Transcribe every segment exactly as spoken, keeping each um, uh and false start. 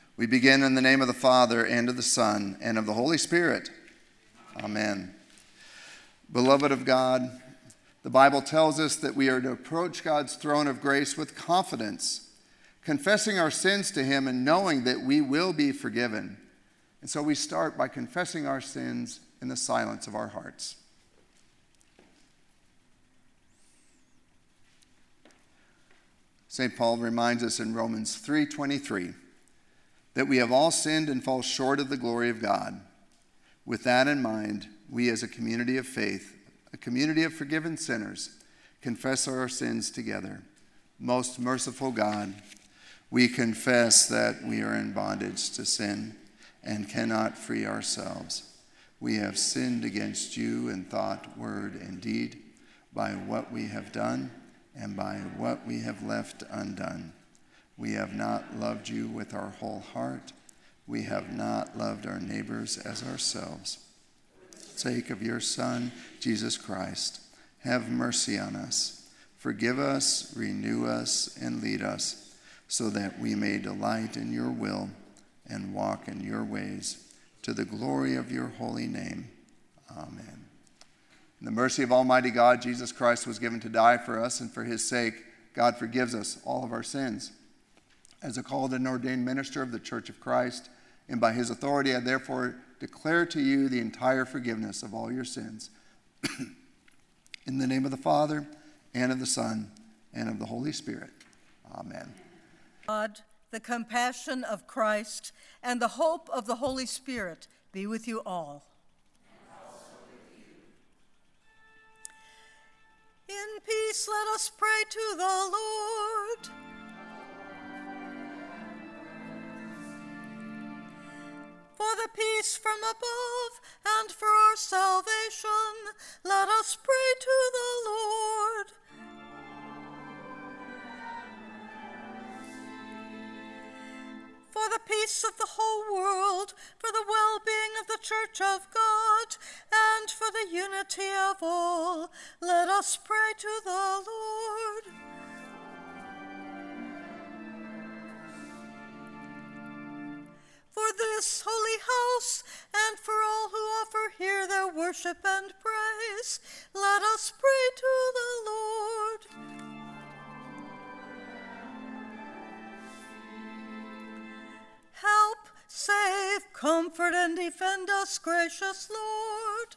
We begin in the name of the Father, and of the Son, and of the Holy Spirit. Amen. Beloved of God, the Bible tells us that we are to approach God's throne of grace with confidence, confessing our sins to him and knowing that we will be forgiven. And so we start by confessing our sins in the silence of our hearts. Saint Paul reminds us in Romans three twenty-three that we have all sinned and fall short of the glory of God. With that in mind, we as a community of faith, a community of forgiven sinners, confess our sins together. Most merciful God, we confess that we are in bondage to sin and cannot free ourselves. We have sinned against you in thought, word, and deed, by what we have done and by what we have left undone. We have not loved you with our whole heart. We have not loved our neighbors as ourselves. For the sake of your Son, Jesus Christ, have mercy on us. Forgive us, renew us, and lead us, so that we may delight in your will and walk in your ways, to the glory of your holy name. Amen. In the mercy of Almighty God, Jesus Christ was given to die for us, and for his sake, God forgives us all of our sins. As a called and ordained minister of the Church of Christ, and by his authority, I therefore declare to you the entire forgiveness of all your sins. In the name of the Father, and of the Son, and of the Holy Spirit. Amen. God, the compassion of Christ, and the hope of the Holy Spirit be with you all. In peace, let us pray to the Lord. For the peace from above and for our salvation, let us pray to the Lord. For the peace of the whole world, for the well-being of the Church of God, and for the unity of all, let us pray to the Lord. For this holy house, and for all who offer here their worship and praise, let us pray to the Lord. Help, save, comfort, and defend us, gracious Lord.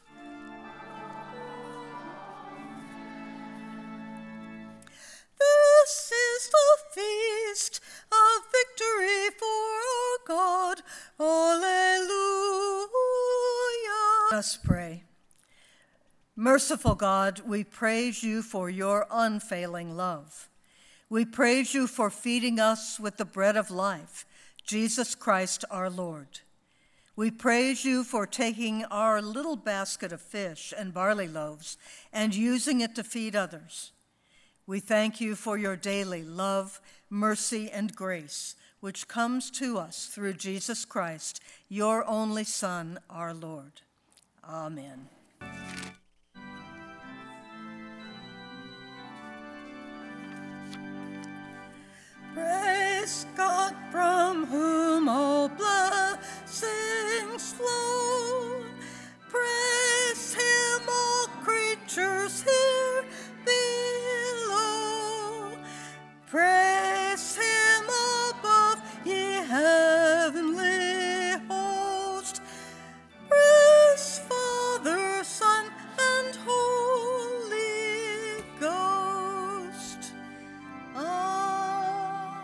This is the feast of victory for our God. Alleluia. Let us pray. Merciful God, we praise you for your unfailing love. We praise you for feeding us with the bread of life, Jesus Christ our Lord. We praise you for taking our little basket of fish and barley loaves and using it to feed others. We thank you for your daily love, mercy, and grace, which comes to us through Jesus Christ, your only Son, our Lord. Amen. Praise God, from whom all blessings flow. Praise him, all creatures here below. Praise him above, ye heavenly host. Praise Father, Son, and Holy Ghost. Amen.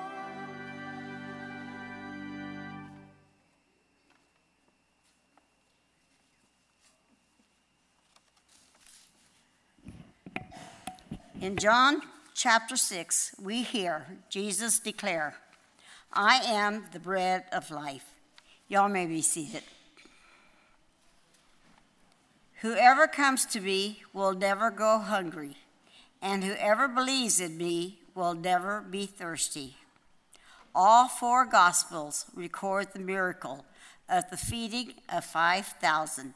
In John chapter six, we hear Jesus declare, I am the bread of life. Y'all may be seated. Whoever comes to me will never go hungry, and whoever believes in me will never be thirsty. All four Gospels record the miracle of the feeding of five thousand.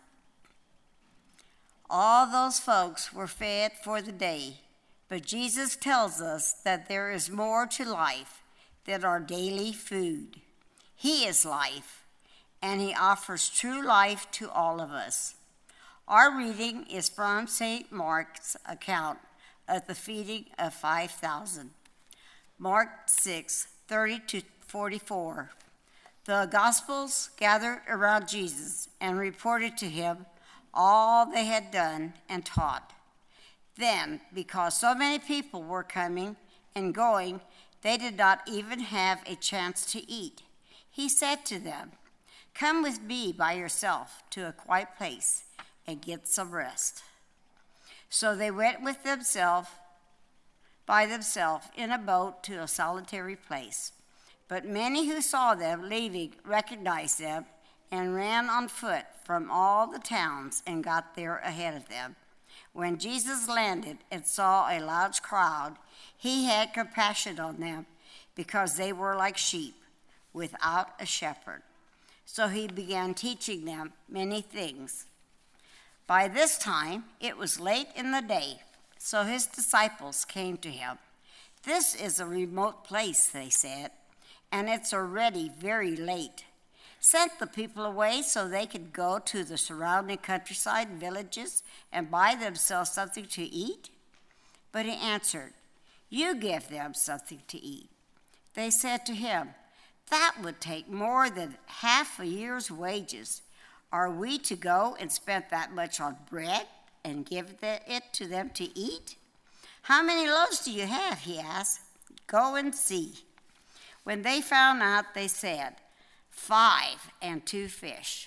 All those folks were fed for the day, but Jesus tells us that there is more to life than our daily food. He is life, and he offers true life to all of us. Our reading is from Saint Mark's account of the feeding of five thousand. Mark six, thirty to forty-four. The Gospels gathered around Jesus and reported to him all they had done and taught. Then, because so many people were coming and going, they did not even have a chance to eat. He said to them, "Come with me by yourself to a quiet place and get some rest." So they went with themselves, by themselves, in a boat to a solitary place. But many who saw them leaving recognized them and ran on foot from all the towns and got there ahead of them. When Jesus landed and saw a large crowd, he had compassion on them because they were like sheep without a shepherd. So he began teaching them many things. By this time, it was late in the day, so his disciples came to him. "This is a remote place," they said, "and it's already very late. Send the people away so they could go to the surrounding countryside and villages and buy themselves something to eat?" But he answered, "You give them something to eat." They said to him, "That would take more than half a year's wages. Are we to go and spend that much on bread and give it to them to eat?" "How many loaves do you have?" he asked. "Go and see." When they found out, they said, "Five and two fish."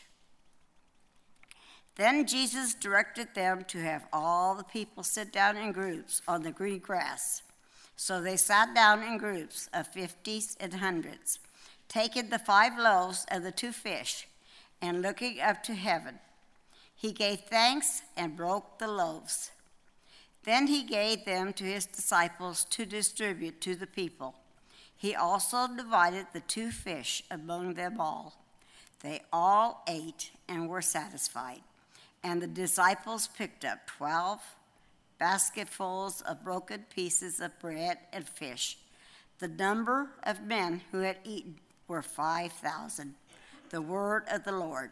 Then Jesus directed them to have all the people sit down in groups on the green grass. So they sat down in groups of fifties and hundreds, taking the five loaves and the two fish, and looking up to heaven. He gave thanks and broke the loaves. Then he gave them to his disciples to distribute to the people. He also divided the two fish among them all. They all ate and were satisfied. And the disciples picked up twelve basketfuls of broken pieces of bread and fish. The number of men who had eaten were five thousand. The word of the Lord.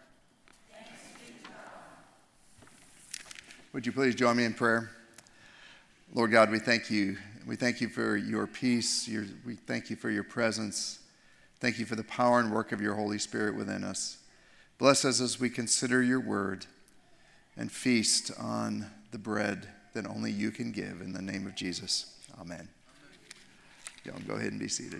Would you please join me in prayer? Lord God, we thank you. We thank you for your peace. Your, we thank you for your presence. Thank you for the power and work of your Holy Spirit within us. Bless us as we consider your word and feast on the bread that only you can give. In the name of Jesus, amen. Y'all go ahead and be seated.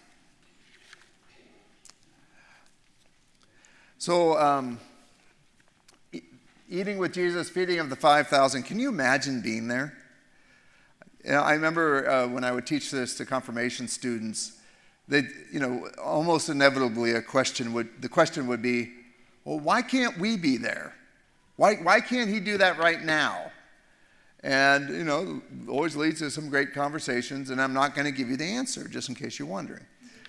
So, um, e- eating with Jesus, feeding of the five thousand, can you imagine being there? You know, I remember uh, when I would teach this to confirmation students, that you know, almost inevitably a question would, the question would be, well, why can't we be there? Why, why can't he do that right now? And, you know, always leads to some great conversations, and I'm not going to give you the answer, just in case you're wondering.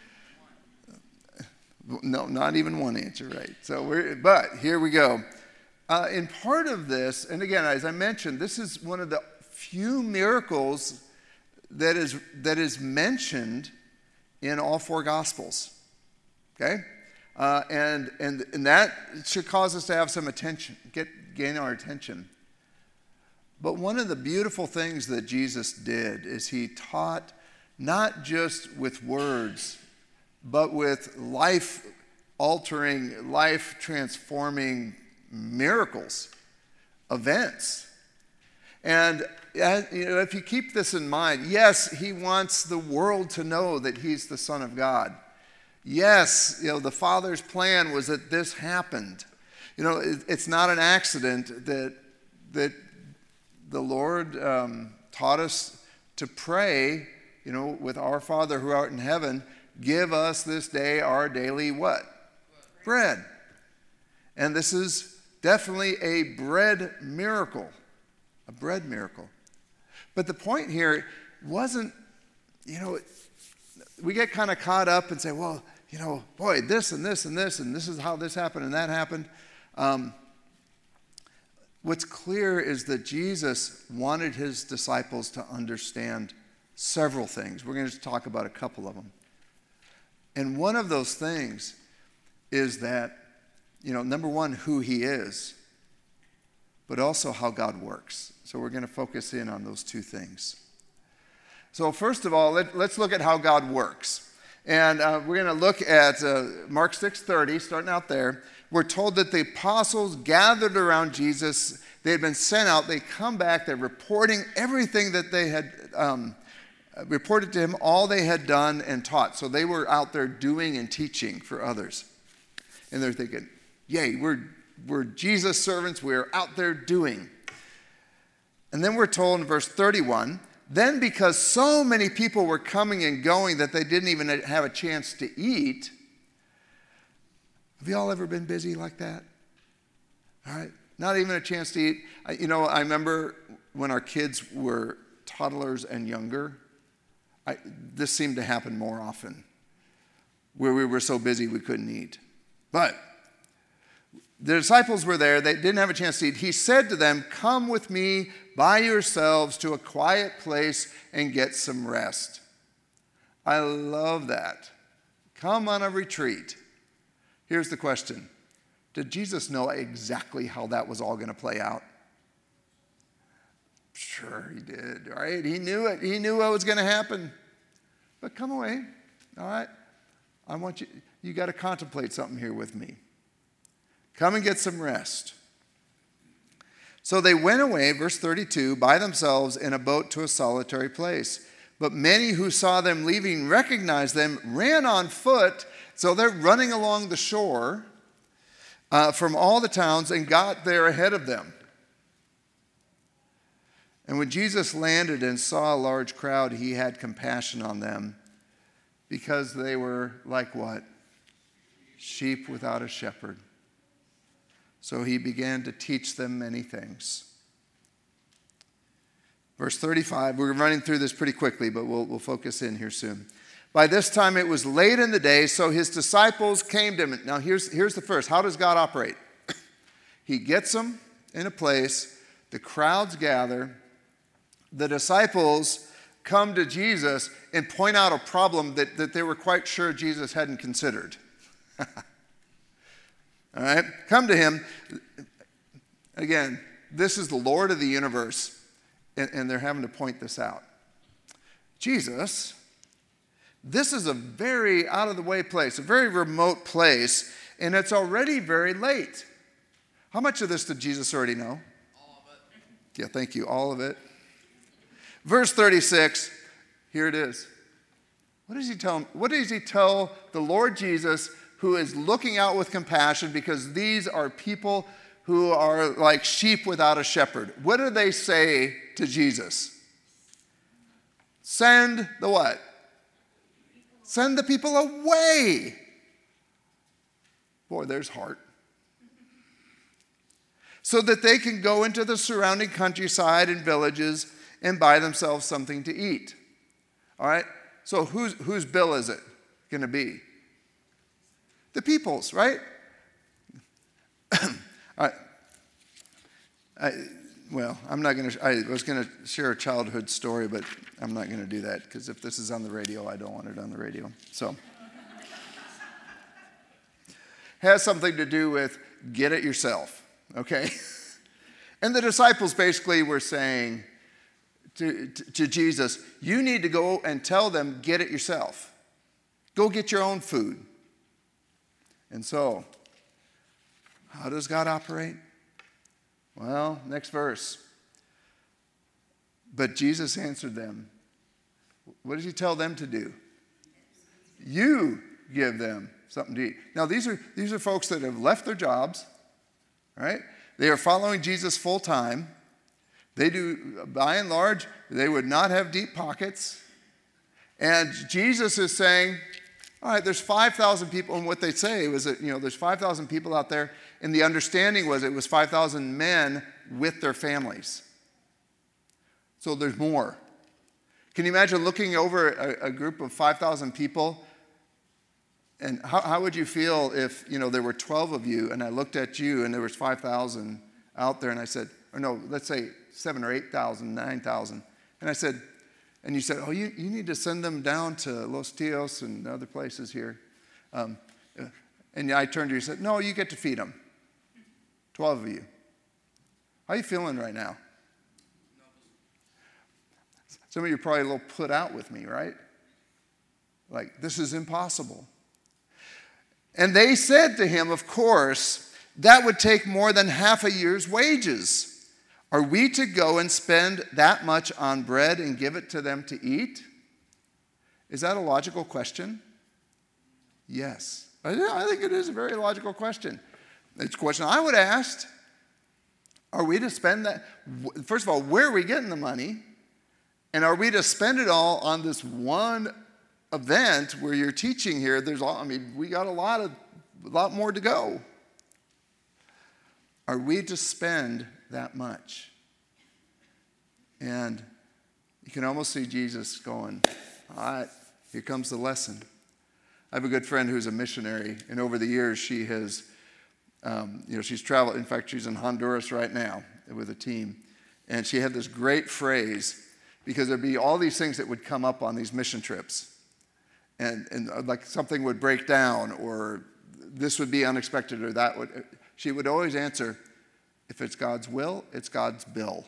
No, not even one answer, right? So we're, but here we go. Uh, in part of this, and again, as I mentioned, this is one of the few miracles that is that is mentioned in all four Gospels. Okay, uh, and and and that should cause us to have some attention, get gain our attention. But one of the beautiful things that Jesus did is he taught not just with words, but with life-altering, life-transforming miracles, events. And uh, you know, if you keep this in mind, yes, he wants the world to know that he's the Son of God. Yes, you know, the Father's plan was that this happened. You know, it, it's not an accident that that the Lord um, taught us to pray, you know, with our Father who art in heaven, give us this day our daily what? Bread. And this is definitely a bread miracle, a bread miracle. But the point here wasn't, you know, we get kind of caught up and say, well, you know, boy, this and this and this, and this is how this happened and that happened. Um, what's clear is that Jesus wanted his disciples to understand several things. We're going to talk about a couple of them. And one of those things is that, you know, number one, who he is, but also how God works. So we're going to focus in on those two things. So first of all, let, let's look at how God works. And uh, we're going to look at uh, Mark six thirty, starting out there. We're told that the apostles gathered around Jesus. They had been sent out. They come back. They're reporting everything that they had um, reported to him, all they had done and taught. So they were out there doing and teaching for others. And they're thinking, yay, we're, we're Jesus' servants. We're out there doing. And then we're told in verse thirty-one, then because so many people were coming and going that they didn't even have a chance to eat. Have you all ever been busy like that? All right, not even a chance to eat. I, you know, I remember when our kids were toddlers and younger, I, this seemed to happen more often, where we were so busy we couldn't eat. But the disciples were there. They didn't have a chance to eat. He said to them, come with me by yourselves to a quiet place and get some rest. I love that. Come on a retreat. Here's the question. Did Jesus know exactly how that was all going to play out? Sure he did, right? He knew it. He knew what was going to happen. But come away, all right? I want you, you got to contemplate something here with me. Come and get some rest. So they went away, verse thirty-two, by themselves in a boat to a solitary place. But many who saw them leaving recognized them, ran on foot. So they're running along the shore uh, from all the towns and got there ahead of them. And when Jesus landed and saw a large crowd, he had compassion on them because they were like what? Sheep without a shepherd. So he began to teach them many things. Verse thirty-five, we're running through this pretty quickly, but we'll, we'll focus in here soon. By this time it was late in the day, so his disciples came to him. Now here's, here's the first. How does God operate? He gets them in a place, the crowds gather, the disciples come to Jesus and point out a problem that, that they were quite sure Jesus hadn't considered. All right, come to him. Again, this is the Lord of the universe, and, and they're having to point this out. Jesus, this is a very out-of-the-way place, a very remote place, and it's already very late. How much of this did Jesus already know? All of it. Yeah, thank you, all of it. Verse thirty-six, here it is. What does he tell him? What does he tell the Lord Jesus, who is looking out with compassion because these are people who are like sheep without a shepherd? What do they say to Jesus? Send the what? Send the people away. Boy, there's heart. So that they can go into the surrounding countryside and villages and buy themselves something to eat. All right? So whose, whose bill is it going to be? The people's, right? All right. I, well, I'm not going to, I was going to share a childhood story, but I'm not going to do that because if this is on the radio, I don't want it on the radio. So, has something to do with get it yourself, okay? And the disciples basically were saying to, to, to Jesus, you need to go and tell them, get it yourself. Go get your own food. And so, how does God operate? Well, next verse. But Jesus answered them. What does he tell them to do? You give them something to eat. Now, these are, these are folks that have left their jobs, right? They are following Jesus full time. They do, by and large, they would not have deep pockets. And Jesus is saying, all right, there's five thousand people, and what they say was that, you know, there's five thousand people out there, and the understanding was it was five thousand men with their families. So there's more. Can you imagine looking over a, a group of five thousand people, and how, how would you feel if, you know, there were twelve of you, and I looked at you, and there was five thousand out there, and I said, or no, let's say seven or eight thousand, nine thousand, and I said, and you said, oh, you, you need to send them down to Los Tios and other places here. Um, And I turned to you and said, no, you get to feed them. twelve of you. How are you feeling right now? Some of you are probably a little put out with me, right? Like, this is impossible. And they said to him, of course, that would take more than half a year's wages. Are we to go and spend that much on bread and give it to them to eat? Is that a logical question? Yes. I think it is a very logical question. It's a question I would have asked. Are we to spend that? First of all, where are we getting the money? And are we to spend it all on this one event where you're teaching here? There's all, I mean, we got a lot of, a lot more to go. Are we to spend that much? And you can almost see Jesus going, all right, here comes the lesson. I have a good friend who's a missionary, and over the years she has, um, you know, she's traveled. In fact, she's in Honduras right now with a team. And she had this great phrase, because there'd be all these things that would come up on these mission trips. And, and like something would break down, or this would be unexpected, or that would. She would always answer, if it's God's will, it's God's bill.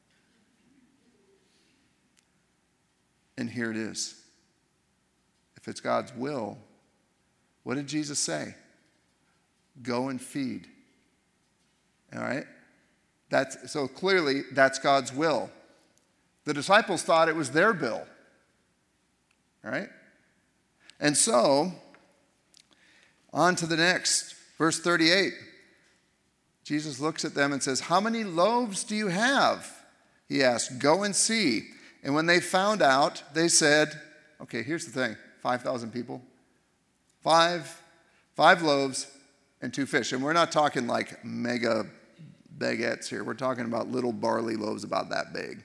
And here it is. If it's God's will, what did Jesus say? Go and feed. All right? That's, so clearly, that's God's will. The disciples thought it was their bill. All right? And so, on to the next, verse thirty-eight. Jesus looks at them and says, how many loaves do you have? He asked, go and see. And when they found out, they said, okay, here's the thing, five thousand people. Five, five loaves and two fish. And we're not talking like mega baguettes here. We're talking about little barley loaves about that big.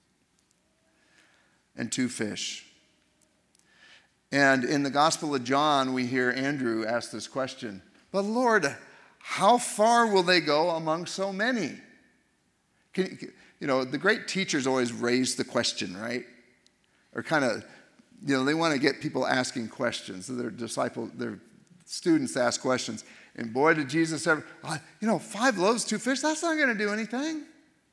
And two fish. And in the Gospel of John, we hear Andrew ask this question, but Lord, how far will they go among so many? Can, you know, the great teachers always raise the question, right? Or kind of, you know, they want to get people asking questions. So their disciples, their students ask questions. And boy, did Jesus ever, you know, five loaves, two fish, that's not going to do anything.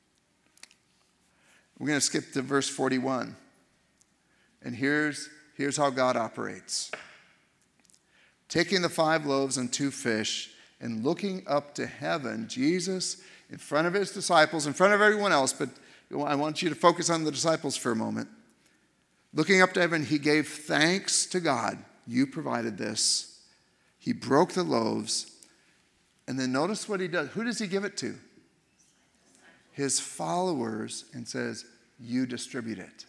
We're going to skip to verse forty-one. And here's, here's how God operates. Taking the five loaves and two fish, and looking up to heaven, Jesus, in front of his disciples, in front of everyone else, but I want you to focus on the disciples for a moment. Looking up to heaven, he gave thanks to God. You provided this. He broke the loaves. And then notice what he does. Who does he give it to? His followers, and says, you distribute it.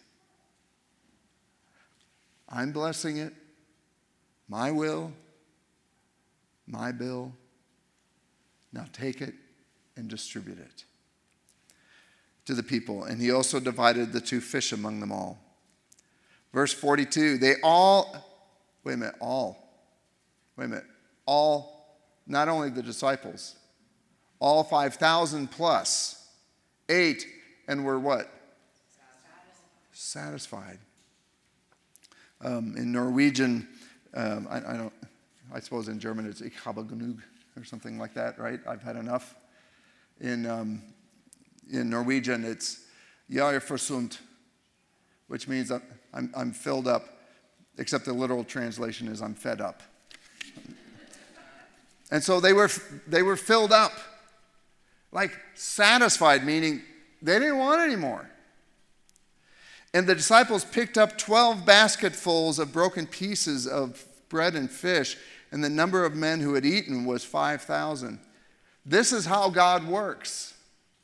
I'm blessing it. My will. My bill. Now take it and distribute it to the people. And he also divided the two fish among them all. Verse forty-two, they all, wait a minute, all, wait a minute, all, not only the disciples, all five thousand plus, ate and were what? Satisfied. Um, in Norwegian, um, I, I don't, I suppose in German it's ich habe genug, or something like that, right? I've had enough. In um, in Norwegian, it's jeg er forsynt, which means I'm, I'm, I'm filled up, except the literal translation is I'm fed up. And so they were they were filled up, like satisfied, meaning they didn't want any more. And the disciples picked up twelve basketfuls of broken pieces of bread and fish, and the number of men who had eaten was five thousand. This is how God works.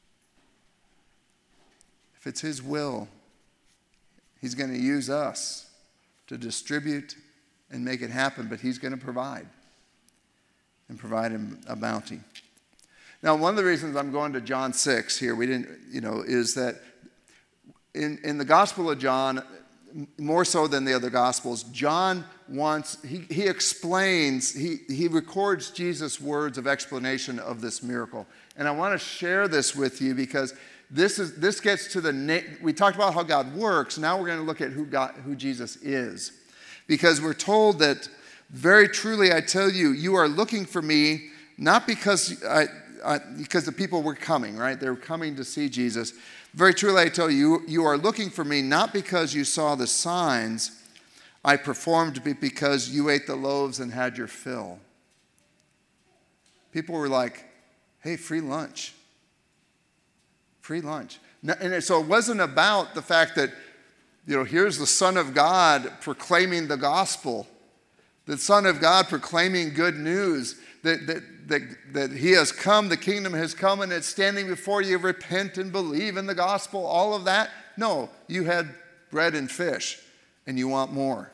If it's his will, he's going to use us to distribute and make it happen, but he's going to provide and provide him a bounty. Now, one of the reasons I'm going to John six here, we didn't, you know, is that in, in the Gospel of John, more so than the other Gospels, John wants, he, he explains, he, he records Jesus' words of explanation of this miracle. And I want to share this with you because this is this gets to the, we talked about how God works, now we're going to look at who God, who Jesus is. Because we're told that very truly I tell you, you are looking for me, not because I, I, because the people were coming, right? They were coming to see Jesus. Very truly I tell you, you are looking for me, not because you saw the signs I performed, but because you ate the loaves and had your fill. People were like, hey, free lunch. Free lunch. And so it wasn't about the fact that, you know, here's the Son of God proclaiming the gospel, the Son of God proclaiming good news, that, that, that, that he has come, the kingdom has come, and it's standing before you. Repent and believe in the gospel, all of that. No, you had bread and fish, and you want more.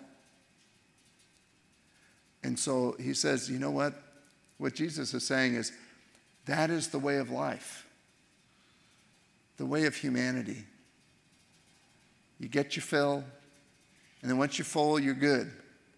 And so he says, you know what? What Jesus is saying is, that is the way of life, the way of humanity. You get your fill, and then once you're full, you're good.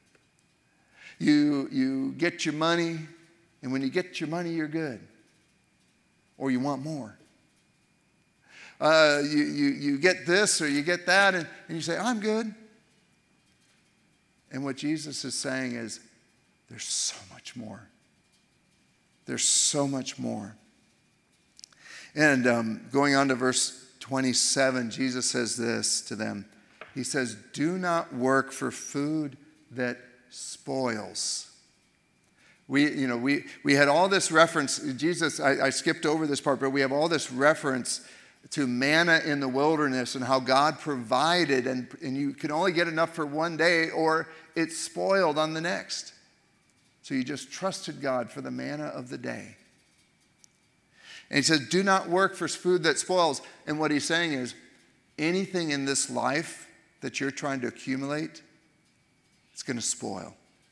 You, you get your money, and when you get your money, you're good. Or you want more. Uh, you, you, you get this or you get that, and, and you say, I'm good. And what Jesus is saying is, there's so much more. There's so much more. And um, going on to verse twenty-seven, Jesus says this to them. He says, do not work for food that spoils. We, you know, we, we had all this reference, Jesus, I, I skipped over this part, but we have all this reference to manna in the wilderness and how God provided, and, and you could only get enough for one day or it's spoiled on the next. So you just trusted God for the manna of the day. And he says, do not work for food that spoils. And what he's saying is, anything in this life that you're trying to accumulate, it's going to spoil.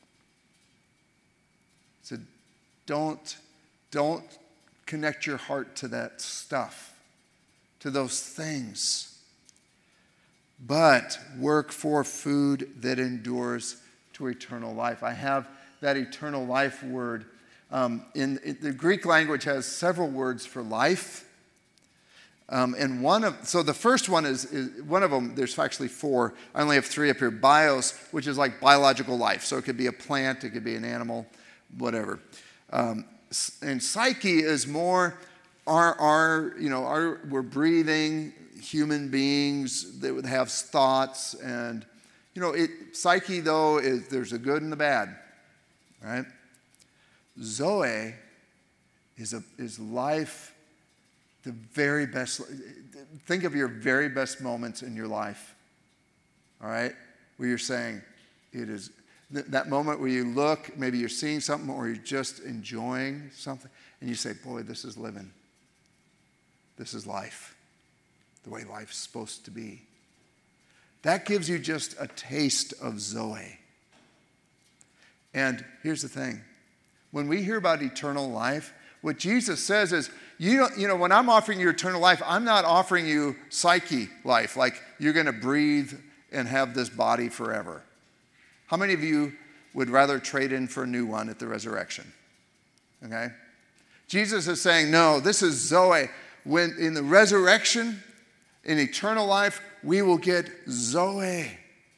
So don't, don't connect your heart to that stuff, to those things. But work for food that endures to eternal life. I have that eternal life word. Um, in, in the Greek language has several words for life. Um, and one of, so the first one is, is, one of them, there's actually four. I only have three up here. Bios, which is like biological life. So it could be a plant, it could be an animal, whatever. Um, and psyche is more our, our, you know, our, we're breathing human beings that would have thoughts. And, you know, it, psyche though, is there's a good and the bad, right? Zoe is a is life, the very best. Think of your very best moments in your life, all right? Where you're saying, it is that moment where you look, maybe you're seeing something or you're just enjoying something, and you say, boy, this is living. This is life, the way life's supposed to be. That gives you just a taste of Zoe. And here's the thing. When we hear about eternal life, what Jesus says is, you know, you know, when I'm offering you eternal life, I'm not offering you psyche life, like you're going to breathe and have this body forever. How many of you would rather trade in for a new one at the resurrection? Okay? Jesus is saying, no, this is Zoe. When in the resurrection, in eternal life, we will get Zoe,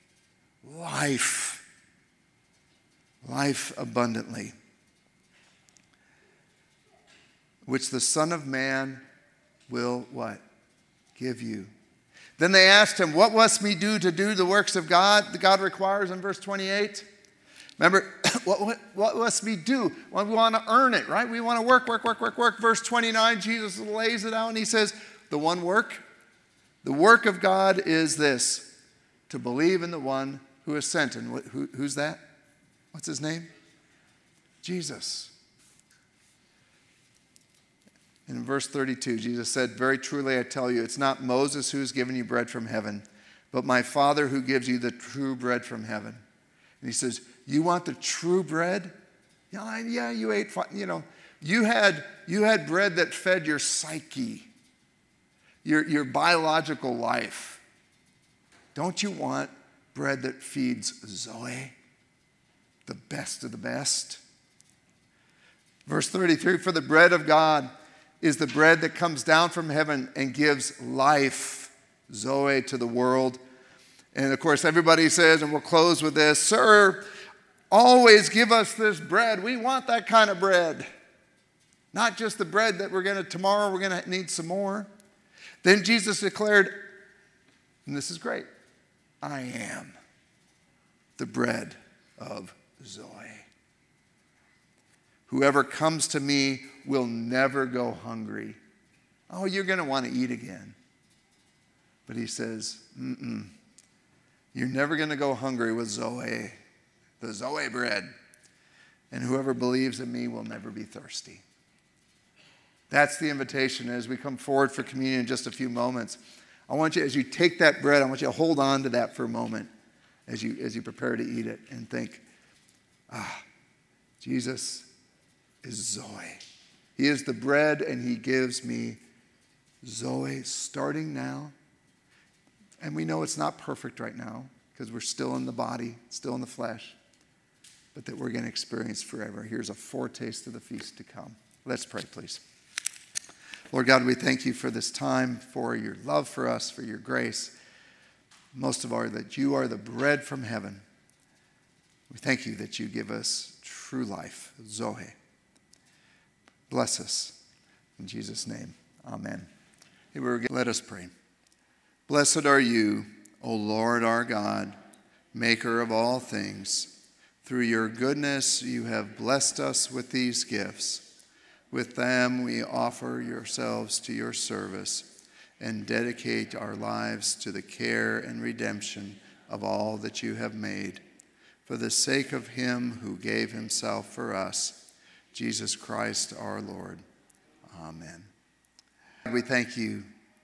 life, life abundantly, which the Son of Man will what? Give you. Then they asked him, what must we do to do the works of God that God requires in verse twenty-eight? Remember, what, what, what must we do? Well, we want to earn it, right? We want to work, work, work, work, work. Verse twenty-nine, Jesus lays it out and he says, the one work, the work of God is this, to believe in the one who is sent. And who, who's that? What's his name? Jesus. In verse thirty-two, Jesus said, very truly I tell you, it's not Moses who has given you bread from heaven, but my Father who gives you the true bread from heaven. And he says, you want the true bread? Yeah, yeah, you ate, you know, you had, you had bread that fed your psyche, your, your biological life. Don't you want bread that feeds Zoe, the best of the best? Verse thirty-three, for the bread of God is the bread that comes down from heaven and gives life, Zoe, to the world. And of course, everybody says, and we'll close with this, sir, Always give us this bread. We want that kind of bread. Not just the bread that we're going to, tomorrow we're going to need some more. Then Jesus declared, and this is great, I am the bread of Zoe. Whoever comes to me will never go hungry. Oh, you're going to want to eat again. But he says, mm-mm. You're never going to go hungry with Zoe, the Zoe bread. And whoever believes in me will never be thirsty. That's the invitation as we come forward for communion in just a few moments. I want you, as you take that bread, I want you to hold on to that for a moment as you, as you prepare to eat it and think, ah, Jesus is Zoe. He is the bread and he gives me Zoe starting now. And we know it's not perfect right now because we're still in the body, still in the flesh, but that we're going to experience forever. Here's a foretaste of the feast to come. Let's pray, please. Lord God, we thank you for this time, for your love for us, for your grace. Most of all, that you are the bread from heaven. We thank you that you give us true life, Zoe. Bless us. In Jesus' name, amen. Hey, we're gonna, let us pray. Blessed are you, O Lord our God, maker of all things. Through your goodness you have blessed us with these gifts. With them we offer yourselves to your service and dedicate our lives to the care and redemption of all that you have made. For the sake of him who gave himself for us, Jesus Christ our Lord. Amen. We thank you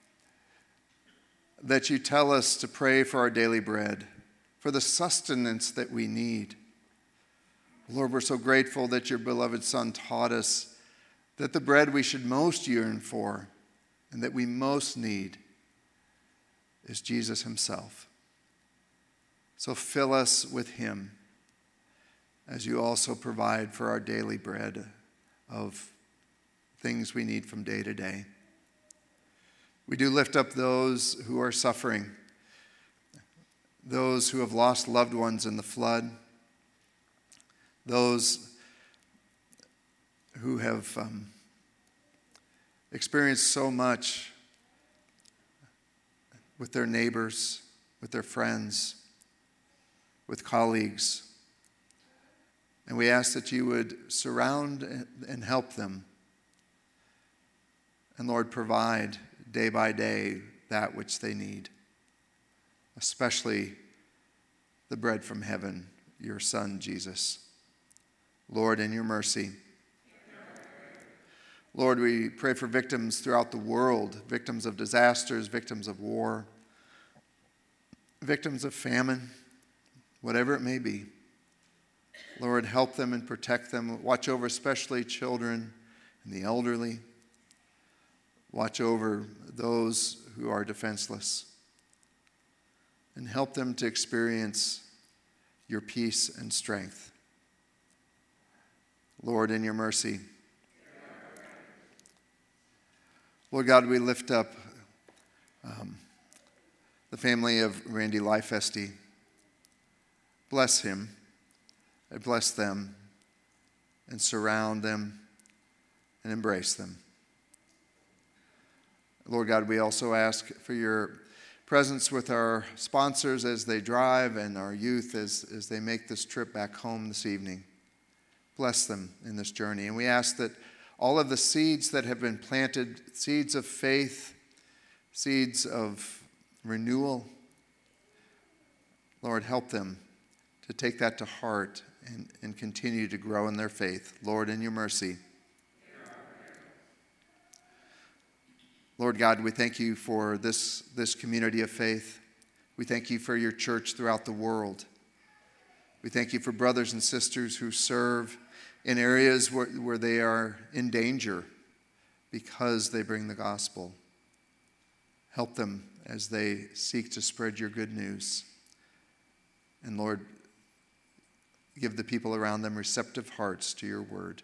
that you tell us to pray for our daily bread, for the sustenance that we need. Lord, we're so grateful that your beloved Son taught us that the bread we should most yearn for and that we most need is Jesus himself. So fill us with him as you also provide for our daily bread of things we need from day to day. We do lift up those who are suffering, those who have lost loved ones in the flood, those who have um, experienced so much with their neighbors, with their friends, with colleagues. And we ask that you would surround and help them. And Lord, provide day by day that which they need, especially the bread from heaven, your Son, Jesus. Lord, in your mercy. Lord, we pray for victims throughout the world, victims of disasters, victims of war, victims of famine, whatever it may be. Lord, help them and protect them. Watch over especially children and the elderly. Watch over those who are defenseless. And help them to experience your peace and strength. Lord, in your mercy. Lord God, we lift up um, the family of Randy Lifesty. Bless him, and bless them, and surround them, and embrace them. Lord God, we also ask for your presence with our sponsors as they drive and our youth as, as they make this trip back home this evening. Bless them in this journey. And we ask that all of the seeds that have been planted, seeds of faith, seeds of renewal, Lord, help them to take that to heart and, and continue to grow in their faith. Lord, in your mercy. Lord God, we thank you for this, this community of faith. We thank you for your church throughout the world. We thank you for brothers and sisters who serve in areas where, where they are in danger because they bring the gospel. Help them as they seek to spread your good news. And Lord, give the people around them receptive hearts to your word.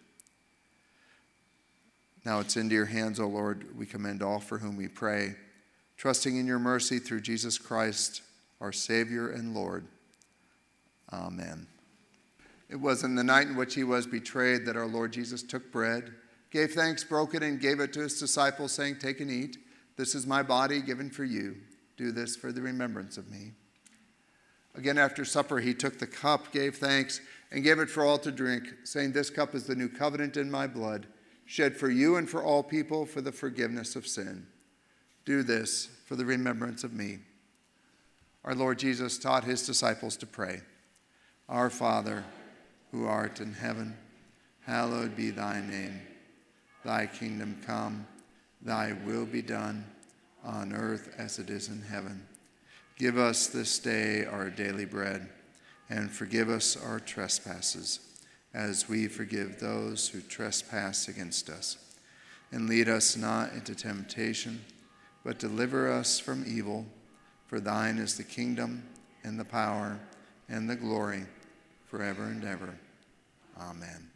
Now it's into your hands, O Lord, we commend all for whom we pray, trusting in your mercy through Jesus Christ, our Savior and Lord. Amen. It was in the night in which he was betrayed that our Lord Jesus took bread, gave thanks, broke it, and gave it to his disciples, saying, "Take and eat. This is my body given for you. Do this for the remembrance of me." Again, after supper, he took the cup, gave thanks, and gave it for all to drink, saying, "This cup is the new covenant in my blood, shed for you and for all people for the forgiveness of sin. Do this for the remembrance of me." Our Lord Jesus taught his disciples to pray, "Our Father, who art in heaven, hallowed be thy name. Thy kingdom come, thy will be done, on earth as it is in heaven. Give us this day our daily bread, and forgive us our trespasses, as we forgive those who trespass against us. And lead us not into temptation, but deliver us from evil. For thine is the kingdom, and the power, and the glory, forever and ever. Amen.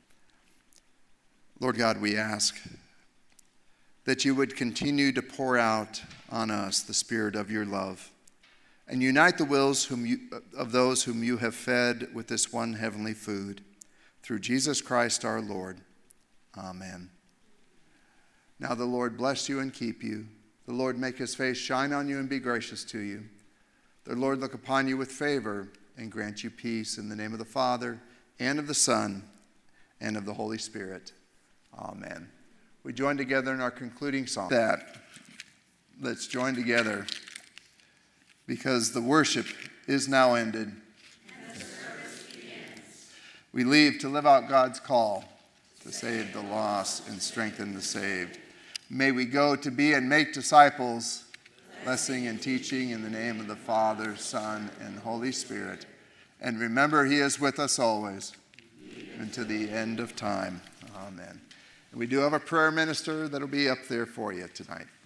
Lord God, we ask that you would continue to pour out on us the spirit of your love, and unite the wills whom you, of those whom you have fed with this one heavenly food, through Jesus Christ our Lord. Amen. Now the Lord bless you and keep you. The Lord make his face shine on you and be gracious to you. The Lord look upon you with favor and grant you peace, in the name of the Father, and of the Son, and of the Holy Spirit. Amen. We join together in our concluding song. That, let's join together, because the worship is now ended. And the service begins. We leave to live out God's call, to save the lost and strengthen the saved. May we go to be and make disciples, blessing and teaching in the name of the Father, Son, and Holy Spirit. And remember, he is with us always, and to the end of time. Amen. And we do have a prayer minister that'll be up there for you tonight.